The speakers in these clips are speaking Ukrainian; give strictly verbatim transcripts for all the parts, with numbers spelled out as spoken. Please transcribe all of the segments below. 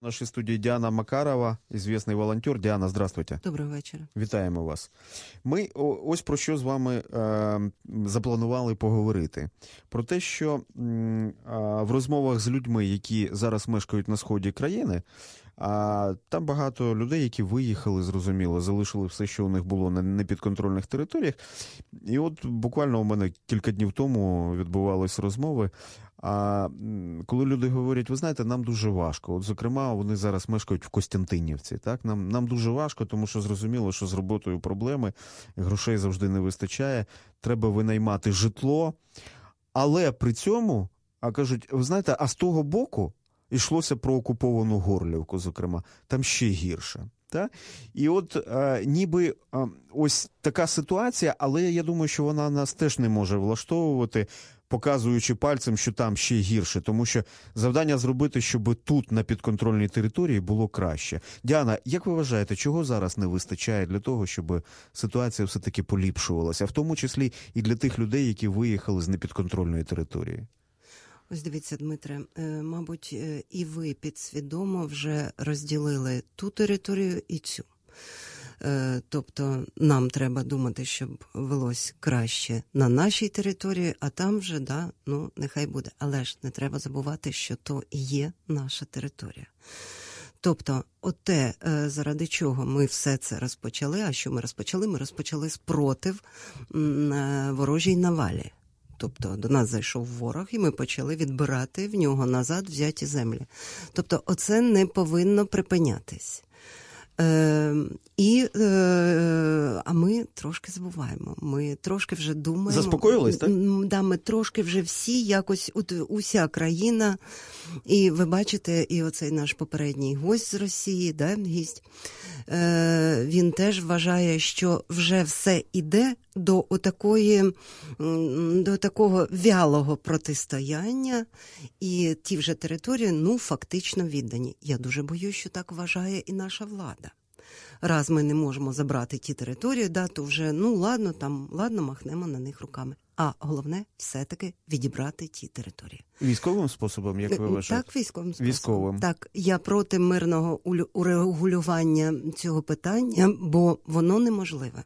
В нашій студії Діана Макарова, известний волонтер. Діана, здравствуйте. Доброго вечора. Вітаємо вас. Ми ось про що з вами е, запланували поговорити. Про те, що е, в розмовах з людьми, які зараз мешкають на сході країни, а там багато людей, які виїхали, зрозуміло, залишили все, що у них було на непідконтрольних територіях. І от буквально у мене кілька днів тому відбувалися розмови. А коли люди говорять, ви знаєте, нам дуже важко. От, зокрема, вони зараз мешкають в Костянтинівці. Так? Нам, нам дуже важко, тому що зрозуміло, що з роботою проблеми, грошей завжди не вистачає, треба винаймати житло. Але при цьому, а кажуть, ви знаєте, а з того боку йшлося про окуповану Горлівку, зокрема, там ще гірше. Та? І от е, ніби е, ось така ситуація, але я думаю, що вона нас теж не може влаштовувати, показуючи пальцем, що там ще гірше. Тому що завдання зробити, щоб тут, на підконтрольній території, було краще. Діана, як ви вважаєте, чого зараз не вистачає для того, щоб ситуація все-таки поліпшувалася? В тому числі і для тих людей, які виїхали з непідконтрольної території? Ось дивіться, Дмитре, мабуть, і ви підсвідомо вже розділили ту територію і цю. Тобто нам треба думати, щоб велось краще на нашій території, а там вже, да, ну, нехай буде. Але ж не треба забувати, що то і є наша територія. Тобто, оте, заради чого ми все це розпочали, а що ми розпочали? Ми розпочали спротив ворожій навалі. Тобто до нас зайшов ворог, і ми почали відбирати в нього назад взяті землі. Тобто оце не повинно припинятись. Е, і, е, а ми трошки забуваємо, ми трошки вже думаємо... Заспокоїлись, так? Да, ми трошки вже всі, якось от, уся країна, і ви бачите, і оцей наш попередній гость з Росії, да, гість, е, він теж вважає, що вже все іде до отакої, до такого вялого протистояння, і ті вже території, ну, фактично віддані. Я дуже боюсь, що так вважає і наша влада. Раз ми не можемо забрати ті території, да, то вже, ну, ладно, там, ладно, махнемо на них руками. А головне, все-таки відібрати ті території. Військовим способом, як ви вважаєте? Так, військовим способом. Військовим. Так, я проти мирного урегулювання цього питання, бо воно неможливе.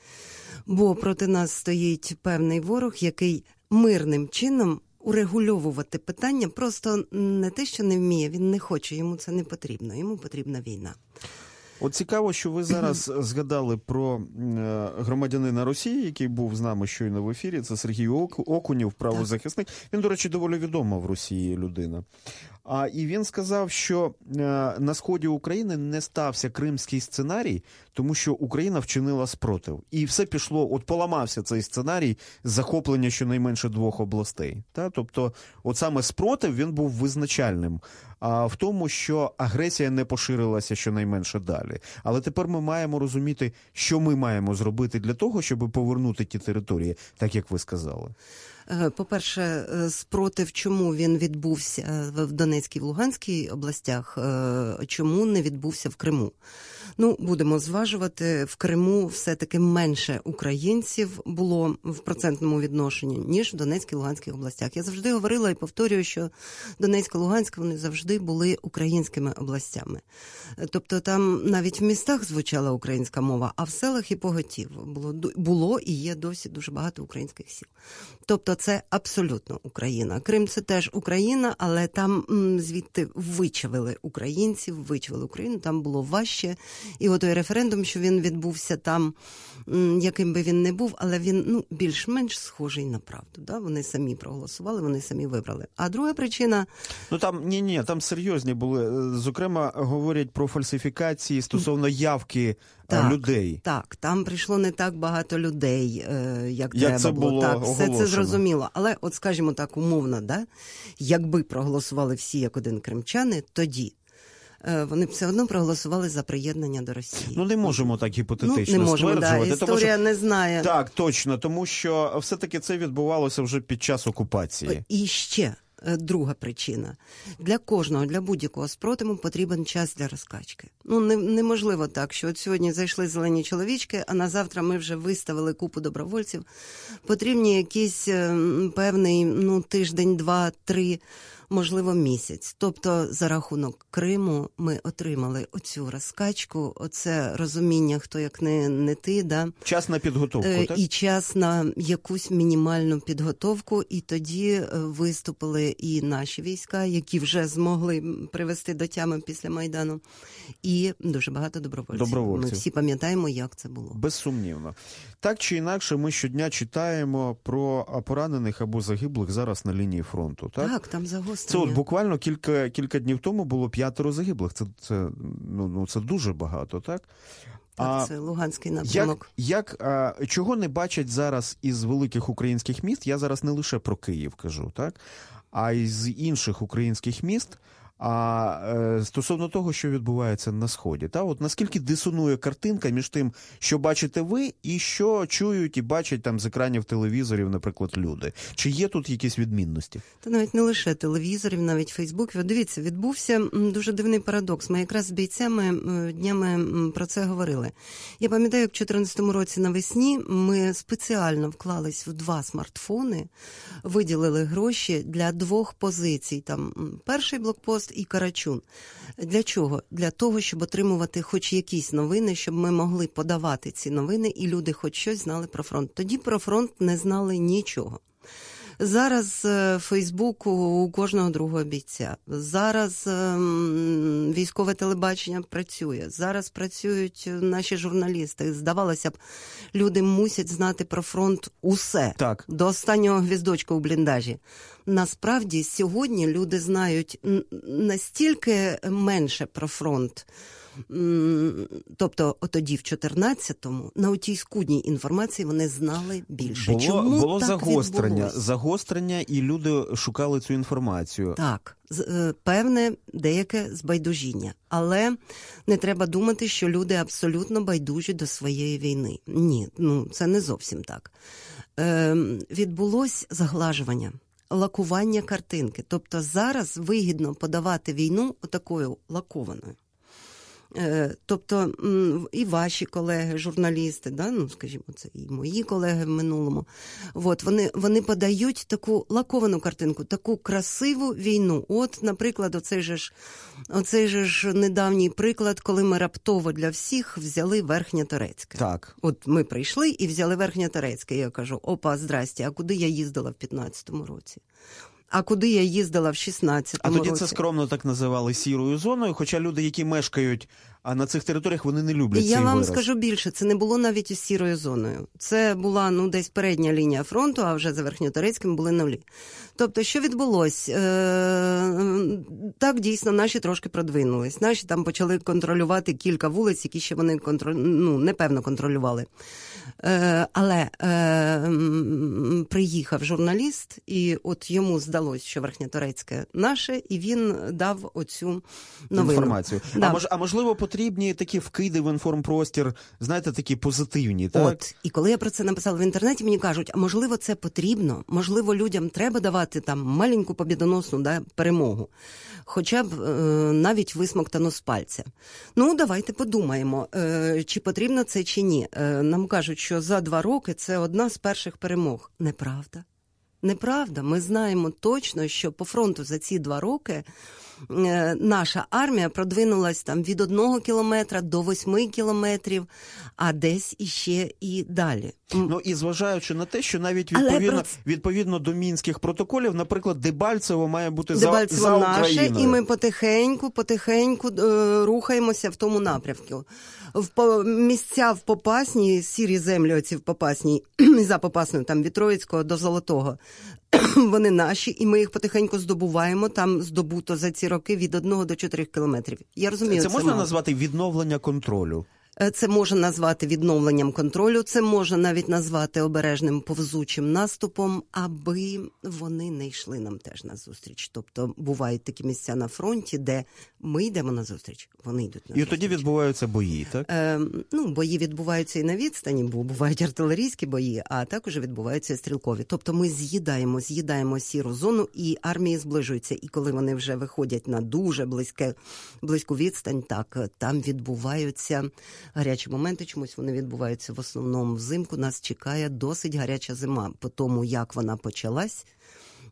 Бо проти нас стоїть певний ворог, який мирним чином урегульовувати питання просто не те, що не вміє, він не хоче, йому це не потрібно, йому потрібна війна. От цікаво, що ви зараз згадали про громадянина Росії, який був з нами щойно в ефірі, це Сергій Окунєв, правозахисник. Він, до речі, доволі відома в Росії людина. А, і він сказав, що е, на сході України не стався кримський сценарій, тому що Україна вчинила спротив. І все пішло, от поламався цей сценарій захоплення щонайменше двох областей. Та? Тобто, от саме спротив, він був визначальним а, в тому, що агресія не поширилася щонайменше далі. Але тепер ми маємо розуміти, що ми маємо зробити для того, щоб повернути ті території, так як ви сказали. По-перше, спротив, чому він відбувся в Донецькій, в Луганській областях, чому не відбувся в Криму? Ну, будемо зважувати, в Криму все-таки менше українців було в процентному відношенні, ніж в Донецькій, Луганській областях. Я завжди говорила і повторюю, що Донецька, Луганська, вони завжди були українськими областями. Тобто там навіть в містах звучала українська мова, а в селах і поготів було, було і є досі дуже багато українських сіл. Тобто це абсолютно Україна. Крим – це теж Україна, але там м, звідти вичавили українців, вичавили Україну, там було важче. І от той референдум, що він відбувся там, м, яким би він не був, але він, ну, більш-менш схожий на правду. Да? Вони самі проголосували, вони самі вибрали. А друга причина... Ну там, ні-ні, там серйозні були. Зокрема, говорять про фальсифікації стосовно явки так, людей. Так, там прийшло не так багато людей, як, як треба це було. було так, оголошено. Все це зрозуміло. Але, от скажімо так, умовно, да? Якби проголосували всі як один кримчани, тоді вони б все одно проголосували за приєднання до Росії. Ну, не можемо так гіпотетично ну, не можемо, стверджувати. Да, історія тому, що... не знає. Так, точно, тому що все-таки це відбувалося вже під час окупації. І ще друга причина. Для кожного, для будь-якого спротиву потрібен час для розкачки. Ну, не, неможливо так, що от сьогодні зайшли зелені чоловічки, а на завтра ми вже виставили купу добровольців. Потрібні якийсь е, певний, ну, тиждень, два, три можливо, місяць. Тобто за рахунок Криму ми отримали оцю розкачку, оце розуміння, хто як не, не ти. Да? Час на підготовку, е, так? І час на якусь мінімальну підготовку, і тоді виступили і наші війська, які вже змогли привести до тями після Майдану, і дуже багато добровольців. добровольців. Ми всі пам'ятаємо, як це було. Безсумнівно. Так чи інакше, ми щодня читаємо про поранених або загиблих зараз на лінії фронту. Так, так там загострення. Це от буквально кілька, кілька днів тому було п'ятеро загиблих. Це, це, ну, ну, це дуже багато, так? Так, а це Луганський напрямок. Як, як, а, чого не бачать зараз із великих українських міст, я зараз не лише про Київ кажу, так? А із інших українських міст, а е, стосовно того, що відбувається на Сході. Та? От наскільки дисонує картинка між тим, що бачите ви, і що чують і бачать там з екранів телевізорів, наприклад, люди? Чи є тут якісь відмінності? Та навіть не лише телевізорів, навіть Фейсбуків. Дивіться, відбувся дуже дивний парадокс. Ми якраз з бійцями днями про це говорили. Я пам'ятаю, як в чотирнадцятому році навесні ми спеціально вклались в два смартфони, виділили гроші для двох позицій. Там перший блокпост і Карачун. Для чого? Для того, щоб отримувати хоч якісь новини, щоб ми могли подавати ці новини, і люди хоч щось знали про фронт. Тоді про фронт не знали нічого. Зараз в Фейсбуку у кожного другого бійця. Зараз ем, військове телебачення працює. Зараз працюють наші журналісти. Здавалося б, люди мусять знати про фронт усе. Так. До останнього гвіздочка у бліндажі. Насправді, сьогодні люди знають настільки менше про фронт. Тобто, тоді в чотирнадцятому на отій скудній інформації вони знали більше. Було, Чому було так загострення, відбулось? загострення, і люди шукали цю інформацію. Так, певне деяке збайдужіння. Але не треба думати, що люди абсолютно байдужі до своєї війни. Ні, ну це не зовсім так. Е, відбулось заглажування, лакування картинки. Тобто зараз вигідно подавати війну отакою лакованою. Тобто і ваші колеги, журналісти, да, ну, скажімо, це і мої колеги в минулому, от, вони, вони подають таку лаковану картинку, таку красиву війну. От, наприклад, оцей же ж, оцей же ж недавній приклад, коли ми раптово для всіх взяли Верхньоторецьке. Так. От ми прийшли і взяли Верхньоторецьке. Я кажу, опа, здрасте, а куди я їздила в п'ятнадцятому році? А куди я їздила в шістнадцятому році? А тоді це скромно так називали сірою зоною, хоча люди, які мешкають а на цих територіях, вони не люблять цей Я вам вираз. скажу більше, це не було навіть із сірою зоною. Це була, ну, десь передня лінія фронту, а вже за Верхньоторецьким були нулі. Тобто, що відбулось? Е- так, дійсно, наші трошки продвинулись. Наші там почали контролювати кілька вулиць, які ще вони контроль... ну, непевно контролювали. Е- але е- приїхав журналіст, і от йому здалось, що Верхньоторецьке наше, і він дав оцю новину. Інформацію. Да. А, мож, а можливо, потрібні такі вкиди в інформпростір, знаєте, такі позитивні, так? От, і коли я про це написала в інтернеті, мені кажуть, а можливо це потрібно, можливо людям треба давати там маленьку побідоносну, да, перемогу, хоча б е, навіть висмоктану з пальця. Ну, давайте подумаємо, е, чи потрібно це, чи ні. Е, нам кажуть, що за два роки це одна з перших перемог. Неправда. Неправда. Ми знаємо точно, що по фронту за ці два роки наша армія продвинулась там від одного кілометра до восьми кілометрів, а десь іще і далі. Ну і зважаючи на те, що навіть відповідно, про... відповідно до мінських протоколів, наприклад, Дебальцево має бути Дебальцево за, за наше, Україною. І ми потихеньку, потихеньку е, рухаємося в тому напрямку. В по, місця в Попасній, сірі землі оці в Попасній, за Попасною, там від Троїцького до Золотого, вони наші, і ми їх потихеньку здобуваємо. Там здобуто за ці роки від одного до чотирьох кілометрів. Я розумію, це, це можна мало. назвати відновлення контролю? Це можна назвати відновленням контролю, це можна навіть назвати обережним повзучим наступом, аби вони не йшли нам теж на зустріч. Тобто бувають такі місця на фронті, де ми йдемо на зустріч, вони йдуть на і зустріч. І тоді відбуваються бої, так? Е, ну, бої відбуваються і на відстані, бо бувають артилерійські бої, а також відбуваються стрілкові. Тобто ми з'їдаємо, з'їдаємо сіру зону, і армії зближуються. І коли вони вже виходять на дуже близьке, близьку відстань, так, там відбуваються гарячі моменти, чомусь вони відбуваються в основному взимку. Нас чекає досить гаряча зима. По тому, як вона почалась,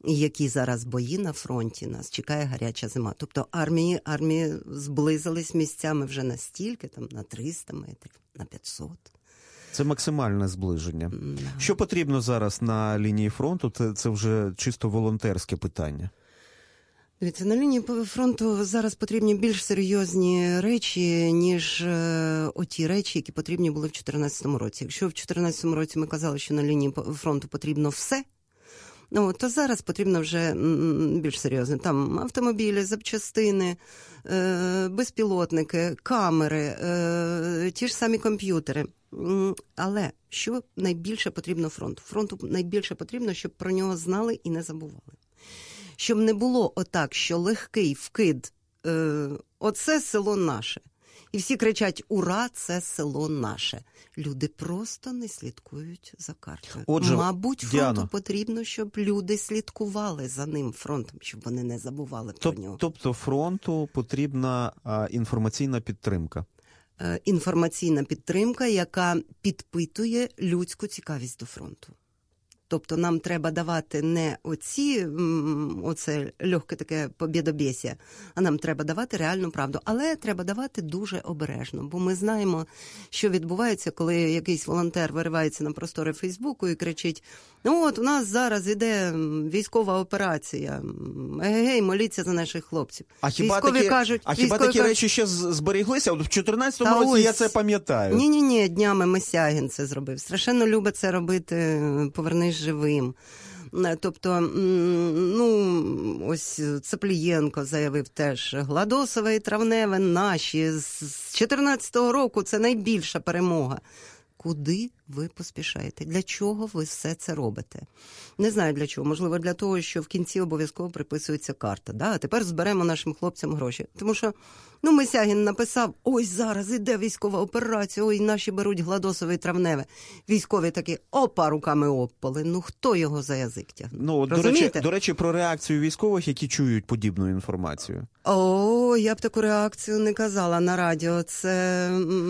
і які зараз бої на фронті, нас чекає гаряча зима. Тобто армії, армії зблизились місцями вже настільки, там на триста метрів, на п'ятсот. Це максимальне зближення. Mm. Що потрібно зараз на лінії фронту? Це, це вже чисто волонтерське питання. Дивіться, на лінії фронту зараз потрібні більш серйозні речі, ніж е, оті речі, які потрібні були в чотирнадцятому році. Якщо в чотирнадцятому році ми казали, що на лінії фронту потрібно все, ну, то зараз потрібно вже м, більш серйозно. Там автомобілі, запчастини, е, безпілотники, камери, е, ті ж самі комп'ютери. Але що найбільше потрібно фронту? Фронту найбільше потрібно, щоб про нього знали і не забували. Щоб не було отак, що легкий вкид, е, оце село наше. І всі кричать, ура, це село наше. Люди просто не слідкують за картою. Отже, мабуть, фронту Діано, потрібно, щоб люди слідкували за ним фронтом, щоб вони не забували тоб, про нього. Тобто фронту потрібна а, інформаційна підтримка. Е, інформаційна підтримка, яка підпитує людську цікавість до фронту. Тобто нам треба давати не оці, оце легке таке побєдобєсія, а нам треба давати реальну правду. Але треба давати дуже обережно, бо ми знаємо, що відбувається, коли якийсь волонтер виривається на простори Фейсбуку і кричить: ну от у нас зараз іде військова операція, егей, моліться за наших хлопців. А хіба військові такі, кажуть, а хіба військові такі кажуть, речі ще зберіглися? От в чотирнадцятому році ось... я це пам'ятаю. Ні-ні-ні, днями Мисягін це зробив. Страшенно любить це робити «Повернись живим». Тобто, ну, ось Цаплієнко заявив теж, Гладосове і Травневе наші, з чотирнадцятого року це найбільша перемога. Куди ви поспішаєте? Для чого ви все це робите? Не знаю для чого. Можливо, для того, що в кінці обов'язково приписується карта. Да? А тепер зберемо нашим хлопцям гроші. Тому що, ну, Мисягін написав, ось зараз іде військова операція, ой, наші беруть Гладосове і Травневе. Військові такі, опа, руками опали. Ну, хто його за язик тягне? Ну, до речі, до речі, про реакцію військових, які чують подібну інформацію. О, я б таку реакцію не казала на радіо. Це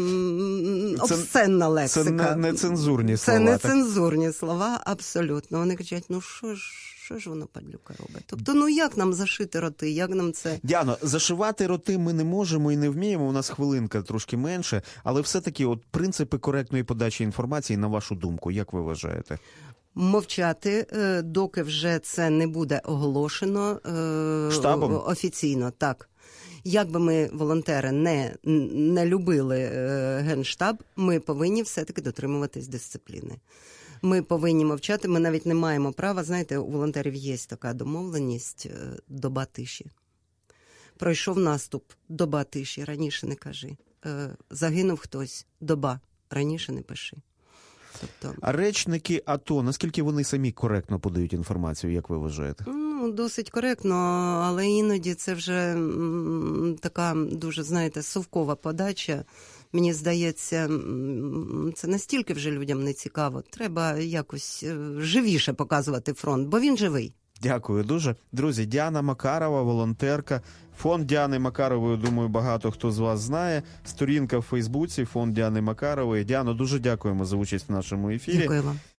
обсценна лексика. Це не, нецензурні слова. Це нецензурні слова, абсолютно. Вони кричать, ну що ж, що ж воно, падлюка, робить? Тобто, ну як нам зашити роти, як нам це... Діано, зашивати роти ми не можемо і не вміємо, у нас хвилинка трошки менше, але все-таки от принципи коректної подачі інформації, на вашу думку, як ви вважаєте? Мовчати, доки вже це не буде оголошено штабом? Офіційно, так. Як би ми, волонтери, не, не любили е, Генштаб, ми повинні все-таки дотримуватись дисципліни. Ми повинні мовчати, ми навіть не маємо права, знаєте, у волонтерів є така домовленість е, доба тиші. Пройшов наступ, доба тиші, раніше не кажи. Е, загинув хтось, доба, раніше не пиши. Тобто... А речники АТО, наскільки вони самі коректно подають інформацію, як ви вважаєте? Ну, досить коректно, але іноді це вже м, така дуже, знаєте, совкова подача. Мені здається, це настільки вже людям не цікаво. Треба якось живіше показувати фронт, бо він живий. Дякую дуже. Друзі, Діана Макарова, волонтерка. Фонд Діани Макарової, думаю, багато хто з вас знає. Сторінка в Фейсбуці, фонд Діани Макарової. Діано, дуже дякуємо за участь в нашому ефірі. Дякую вам.